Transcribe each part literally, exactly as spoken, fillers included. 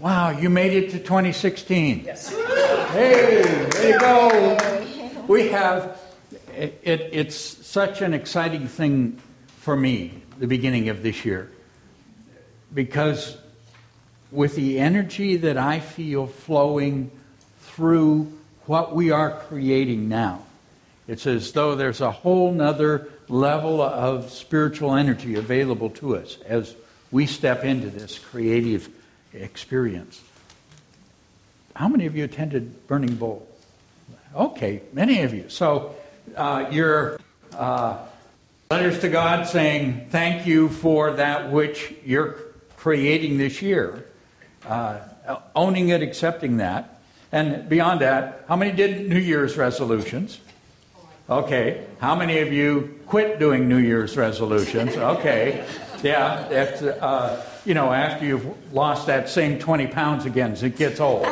Wow, you made it to twenty sixteen. Yes. Hey, there you go. We have, it, it, it's such an exciting thing for me, the beginning of this year. Because with the energy that I feel flowing through what we are creating now, it's as though there's a whole nother level of spiritual energy available to us as we step into this creative experience. How many of you attended Burning Bowl? Okay, many of you. So uh, your uh, letters to God saying thank you for that which you're creating this year, uh, owning it, accepting that. And beyond that, how many did New Year's resolutions? Okay. How many of you quit doing New Year's resolutions? Okay. Yeah, that's, uh, you know, after you've lost that same twenty pounds again as it gets old.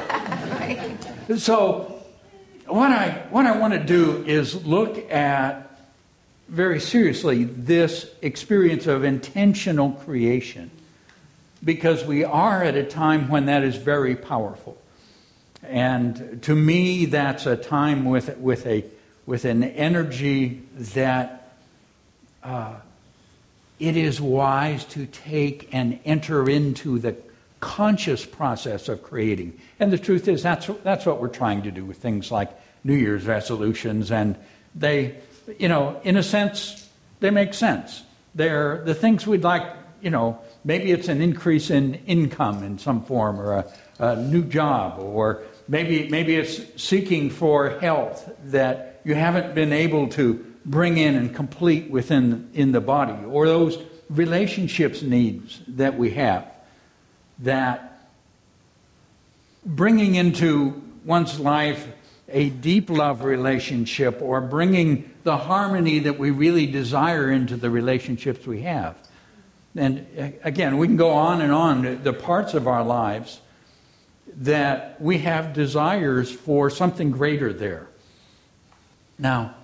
So what I what I want to do is look at very seriously this experience of intentional creation, because we are at a time when that is very powerful. And to me, that's a time with with a with an energy that uh, it is wise to take and enter into the conscious process of creating. And the truth is, that's that's what we're trying to do with things like New Year's resolutions. And they, you know, in a sense, they make sense. They're the things we'd like, you know, maybe it's an increase in income in some form, or a, a new job, or maybe maybe it's seeking for health that you haven't been able to bring in and complete within in the body, or those relationships needs that we have, that bringing into one's life a deep love relationship, or bringing the harmony that we really desire into the relationships we have. And again, we can go on and on, the parts of our lives that we have desires for something greater there. Now,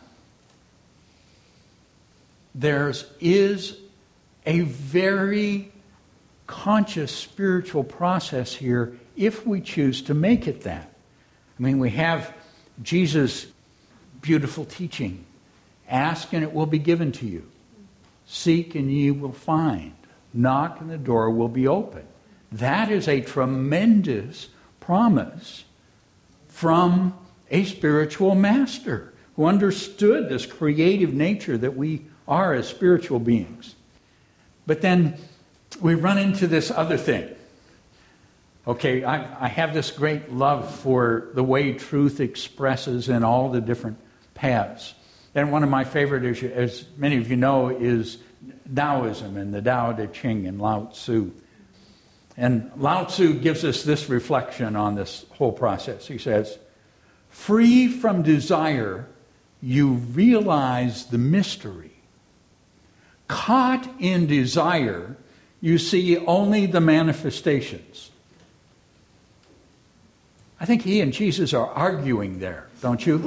there is a very conscious spiritual process here if we choose to make it that. I mean, we have Jesus' beautiful teaching. Ask and it will be given to you. Seek and ye will find. Knock and the door will be open. That is a tremendous promise from a spiritual master who understood this creative nature that we are as spiritual beings. But then we run into this other thing. Okay, I, I have this great love for the way truth expresses in all the different paths. And one of my favorite, as, as many of you know, is Taoism and the Tao Te Ching and Lao Tzu. And Lao Tzu gives us this reflection on this whole process. He says, free from desire, you realize the mystery. Caught in desire, you see only the manifestations. I think he and Jesus are arguing there, don't you?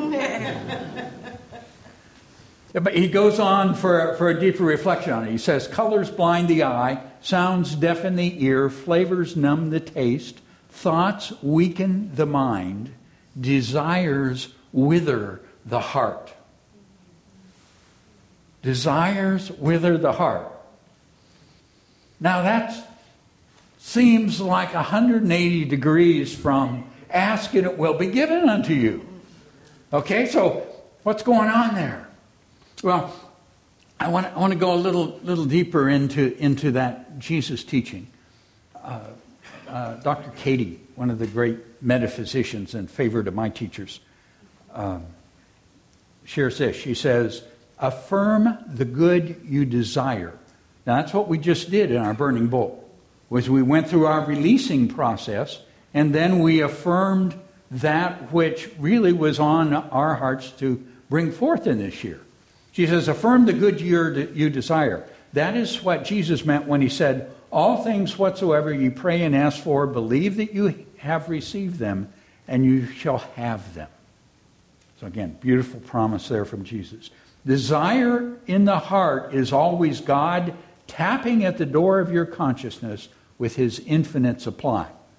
But he goes on for, for a deeper reflection on it. He says, colors blind the eye, sounds deafen the ear, flavors numb the taste, thoughts weaken the mind, desires wither the heart. Desires wither the heart. Now that seems like one hundred eighty degrees from ask and it will be given unto you. Okay, so what's going on there? Well, I want I want to go a little little deeper into into that Jesus teaching. Uh, uh, Doctor Katie, one of the great metaphysicians and favorite of my teachers, um, shares this. She says, affirm the good you desire. Now that's what we just did in our burning bowl, was we went through our releasing process, and then we affirmed that which really was on our hearts to bring forth in this year. She says, affirm the good you desire. That is what Jesus meant when he said, all things whatsoever you pray and ask for, believe that you have received them, and you shall have them. So again, beautiful promise there from Jesus. Desire in the heart is always God tapping at the door of your consciousness with his infinite supply.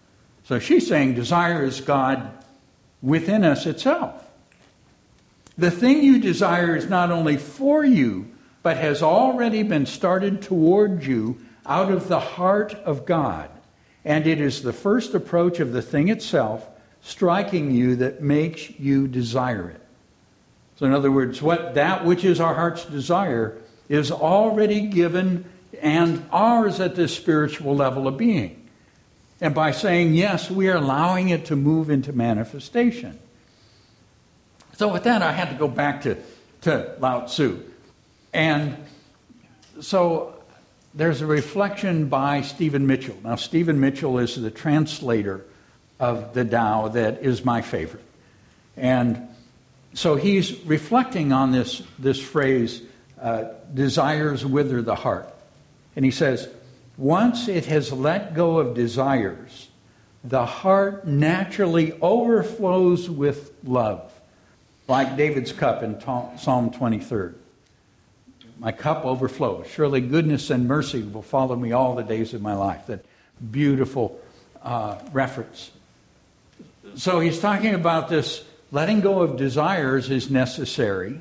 So she's saying desire is God within us itself. The thing you desire is not only for you, but has already been started toward you out of the heart of God. And it is the first approach of the thing itself striking you that makes you desire it. So in other words, what that which is our heart's desire is already given and ours at this spiritual level of being. And by saying yes, we are allowing it to move into manifestation. So with that, I had to go back to, to Lao Tzu. And so there's a reflection by Stephen Mitchell. Now, Stephen Mitchell is the translator of the Tao that is my favorite. And so he's reflecting on this, this phrase, uh, desires wither the heart. And he says, once it has let go of desires, the heart naturally overflows with love, like David's cup in Psalm twenty-three. My cup overflows. Surely goodness and mercy will follow me all the days of my life. That beautiful uh, reference. So he's talking about this letting go of desires is necessary.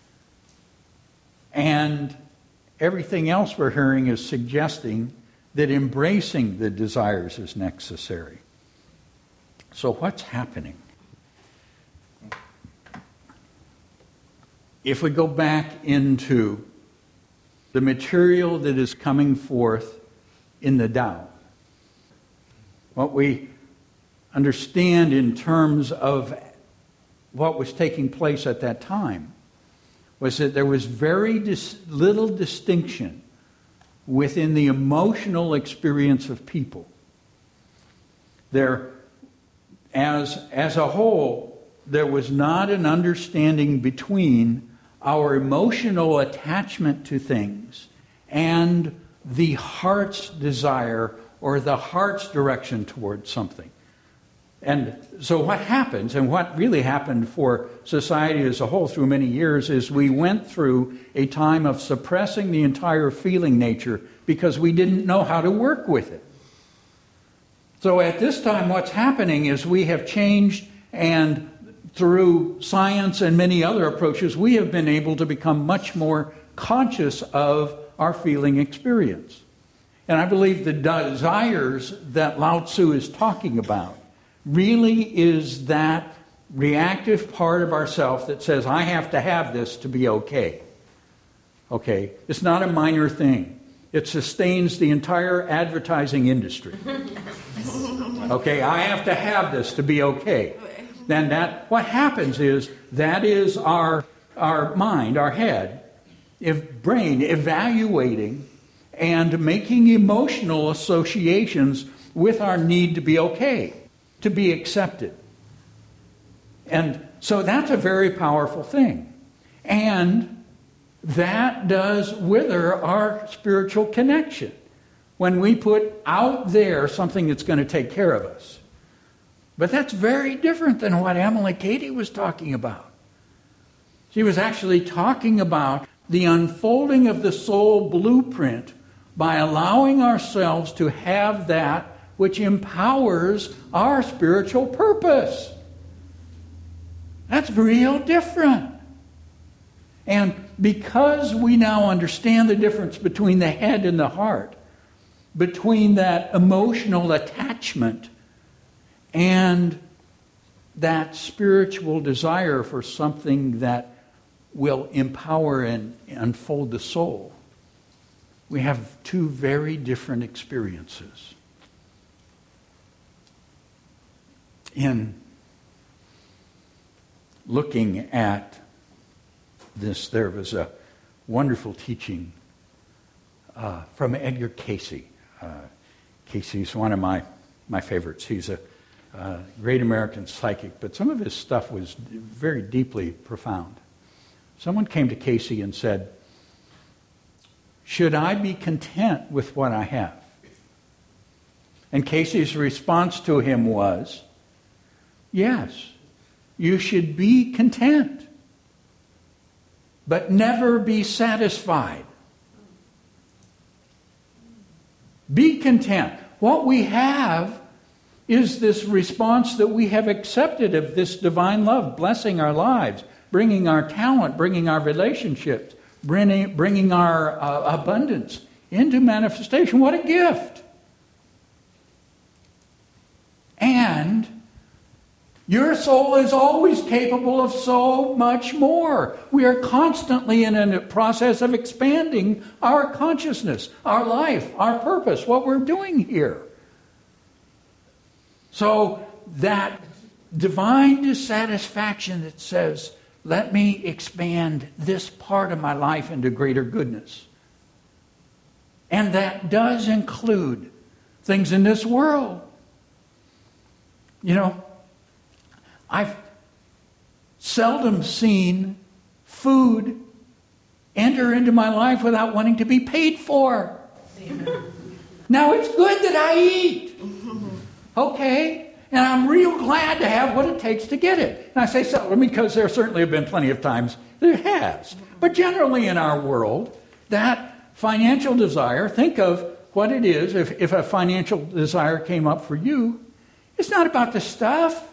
And everything else we're hearing is suggesting that embracing the desires is necessary. So what's happening? If we go back into the material that is coming forth in the Tao, what we understand in terms of what was taking place at that time was that there was very dis- little distinction within the emotional experience of people. There, as, as a whole, there was not an understanding between our emotional attachment to things and the heart's desire or the heart's direction towards something. And so what happens, and what really happened for society as a whole through many years, is we went through a time of suppressing the entire feeling nature because we didn't know how to work with it. So at this time what's happening is we have changed, and through science and many other approaches, we have been able to become much more conscious of our feeling experience. And I believe the desires that Lao Tzu is talking about really is that reactive part of ourself that says, I have to have this to be okay. Okay? It's not a minor thing. It sustains the entire advertising industry. Okay? I have to have this to be okay. Then that, what happens is, that is our, our mind, our head, if brain evaluating and making emotional associations with our need to be okay, to be accepted. And so that's a very powerful thing. And that does wither our spiritual connection when we put out there something that's going to take care of us. But that's very different than what Emily Cady was talking about. She was actually talking about the unfolding of the soul blueprint by allowing ourselves to have that which empowers our spiritual purpose. That's real different. And because we now understand the difference between the head and the heart, between that emotional attachment and that spiritual desire for something that will empower and unfold the soul, we have two very different experiences. In looking at this, there was a wonderful teaching uh, from Edgar Cayce. Uh, Cayce's one of my, my favorites. He's a uh, great American psychic, but some of his stuff was very deeply profound. Someone came to Cayce and said, should I be content with what I have? And Cayce's response to him was, yes, you should be content, but never be satisfied. Be content. What we have is this response that we have accepted of this divine love, blessing our lives, bringing our talent, bringing our relationships, bringing, bringing our uh, abundance into manifestation. What a gift. And your soul is always capable of so much more. We are constantly in a process of expanding our consciousness, our life, our purpose, what we're doing here. So that divine dissatisfaction that says, let me expand this part of my life into greater goodness. And that does include things in this world. You know, I've seldom seen food enter into my life without wanting to be paid for. Now, it's good that I eat. Okay? And I'm real glad to have what it takes to get it. And I say seldom because there certainly have been plenty of times that it has. But generally in our world, that financial desire, think of what it is if, if a financial desire came up for you. It's not about the stuff.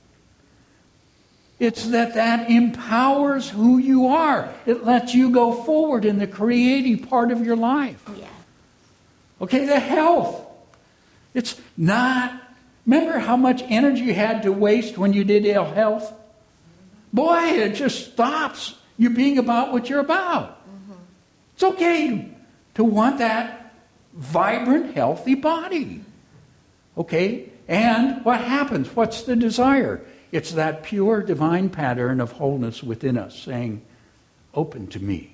It's that that empowers who you are. It lets you go forward in the creative part of your life. Yeah. Okay, the health. It's not... Remember how much energy you had to waste when you did ill health? Boy, it just stops you being about what you're about. Mm-hmm. It's okay to want that vibrant, healthy body. Okay? And what happens? What's the desire? It's that pure divine pattern of wholeness within us saying, open to me.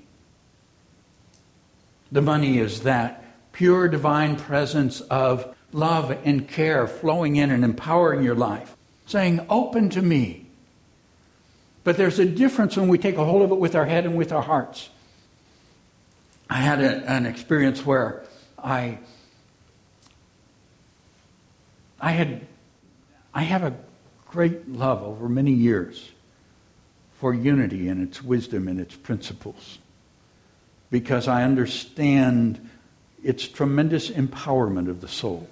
The money is that pure divine presence of love and care flowing in and empowering your life, saying, open to me. But there's a difference when we take a hold of it with our head and with our hearts. I had a, an experience where I, I had, I have a great love over many years for unity and its wisdom and its principles, because I understand its tremendous empowerment of the soul.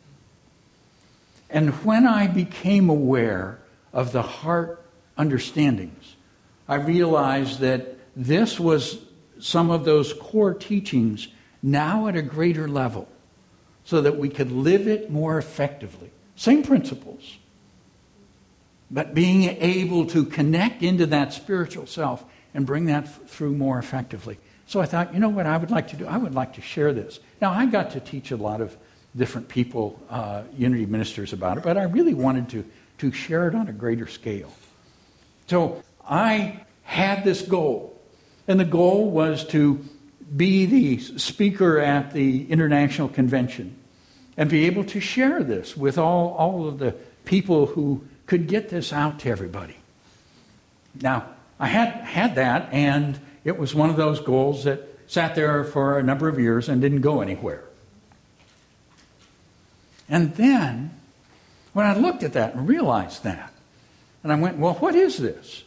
And when I became aware of the heart understandings, I realized that this was some of those core teachings now at a greater level so that we could live it more effectively. Same principles, but being able to connect into that spiritual self and bring that f- through more effectively. So I thought, you know what I would like to do? I would like to share this. Now, I got to teach a lot of different people, uh, unity ministers about it, but I really wanted to, to share it on a greater scale. So I had this goal, and the goal was to be the speaker at the International Convention and be able to share this with all, all of the people who could get this out to everybody. Now, I had had that, and it was one of those goals that sat there for a number of years and didn't go anywhere. And then, when I looked at that and realized that, and I went, well, what is this?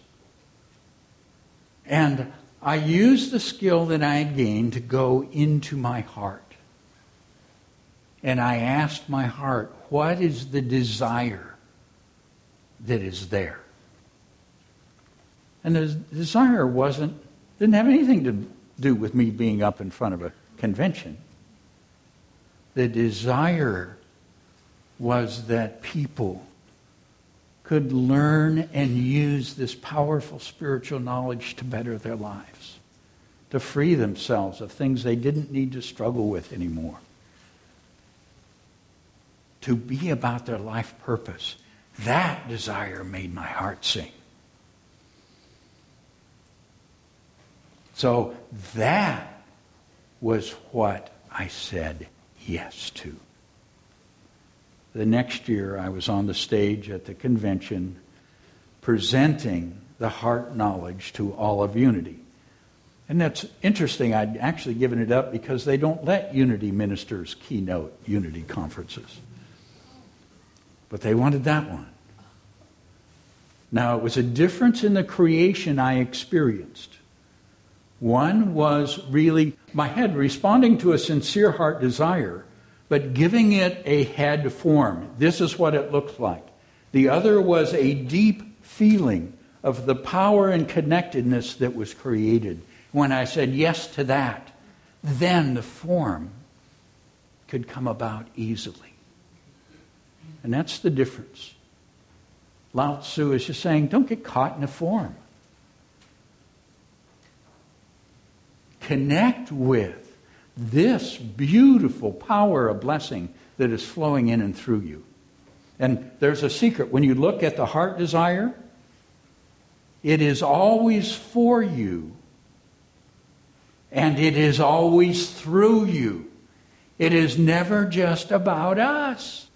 And I used the skill that I had gained to go into my heart. And I asked my heart, what is the desire that is there? And the desire wasn't, didn't have anything to do with me being up in front of a convention. The desire was that people could learn and use this powerful spiritual knowledge to better their lives, to free themselves of things they didn't need to struggle with anymore, to be about their life purpose. That desire made my heart sing. So that was what I said yes to. The next year, I was on the stage at the convention presenting the heart knowledge to all of Unity. And that's interesting. I'd actually given it up because they don't let Unity ministers keynote Unity conferences. But they wanted that one. Now, it was a difference in the creation I experienced. One was really my head responding to a sincere heart desire, but giving it a head form. This is what it looks like. The other was a deep feeling of the power and connectedness that was created. When I said yes to that, then the form could come about easily. And that's the difference. Lao Tzu is just saying, don't get caught in a form. Connect with this beautiful power of blessing that is flowing in and through you. And there's a secret. When you look at the heart desire, it is always for you. And it is always through you. It is never just about us.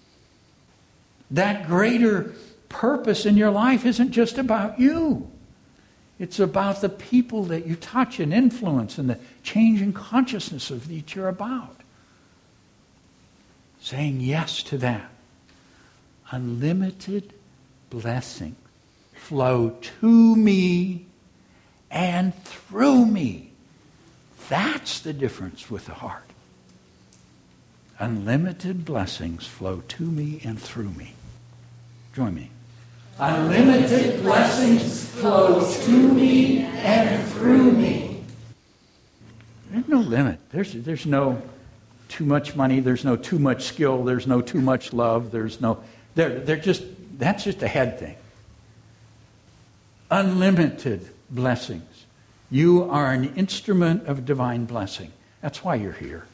That greater purpose in your life isn't just about you. It's about the people that you touch and influence and the change in consciousness of that you're about. Saying yes to that. Unlimited blessing flow to me and through me. That's the difference with the heart. Unlimited blessings flow to me and through me. Join me. Unlimited blessings flow to me and through me. There's no limit. There's, there's no too much money. There's no too much skill. There's no too much love. There's no... They're, they're just... That's just a head thing. Unlimited blessings. You are an instrument of divine blessing. That's why you're here.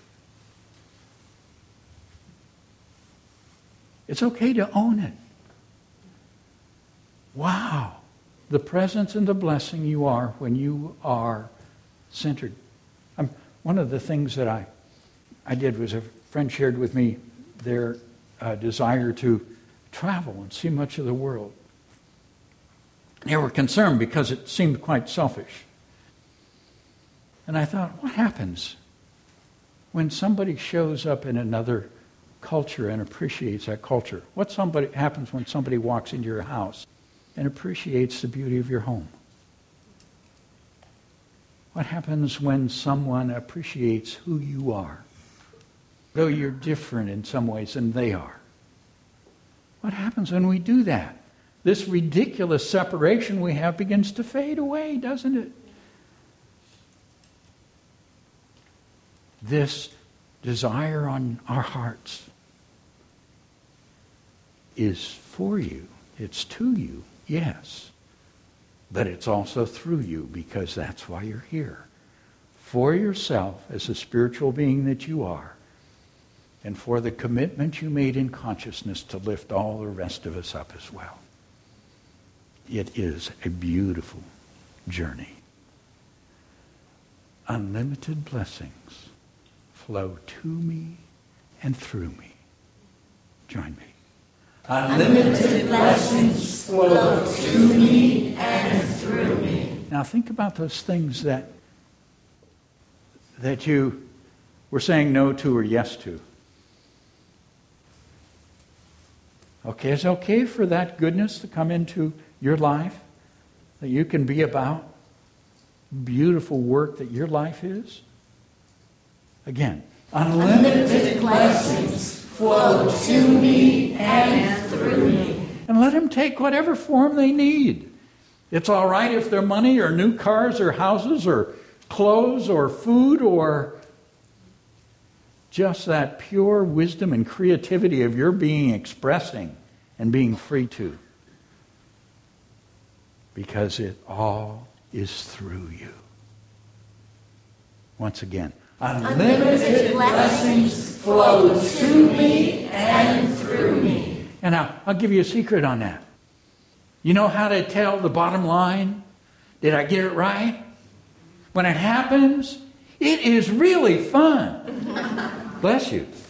It's okay to own it. Wow. The presence and the blessing you are when you are centered. Um, one of the things that I, I did was a friend shared with me their uh, desire to travel and see much of the world. They were concerned because it seemed quite selfish. And I thought, what happens when somebody shows up in another culture and appreciates that culture? What somebody happens when somebody walks into your house and appreciates the beauty of your home? What happens when someone appreciates who you are, though you're different in some ways than they are? What happens when we do that? This ridiculous separation we have begins to fade away, doesn't it? This desire on our hearts is for you. It's to you, yes. But it's also through you because that's why you're here. For yourself as a spiritual being that you are. And for the commitment you made in consciousness to lift all the rest of us up as well. It is a beautiful journey. Unlimited blessings flow to me and through me. Join me. Unlimited blessings flow to me and through me. Now think about those things that that you were saying no to or yes to. Okay, it's okay for that goodness to come into your life, that you can be about beautiful work that your life is. Again, unlimited blessings flow to me and through me. And let Him take whatever form they need. It's all right if they're money or new cars or houses or clothes or food or just that pure wisdom and creativity of your being expressing and being free to. Because it all is through you. Once again, unlimited blessings flow to me and through me. And now, I'll give you a secret on that. You know how to tell the bottom line? Did I get it right? When it happens, it is really fun. Bless you.